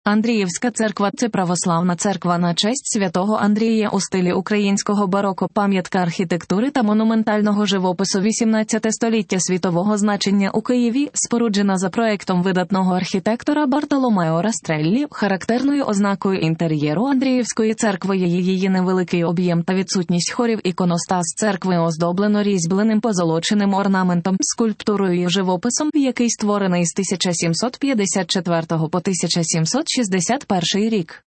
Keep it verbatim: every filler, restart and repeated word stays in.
Андріївська церква – це православна церква на честь святого Андрія у стилі українського бароко, пам'ятка архітектури та монументального живопису вісімнадцяте століття світового значення у Києві, споруджена за проектом видатного архітектора Бартоломео Растреллі. Характерною ознакою інтер'єру Андріївської церкви є її невеликий об'єм та відсутність хорів. Іконостас церкви оздоблено різьбленим позолоченим орнаментом, скульптурою і живописом, який створений з тисяча сімсот п'ятдесят четвертого по тисяча сімсот шістдесят перший рік.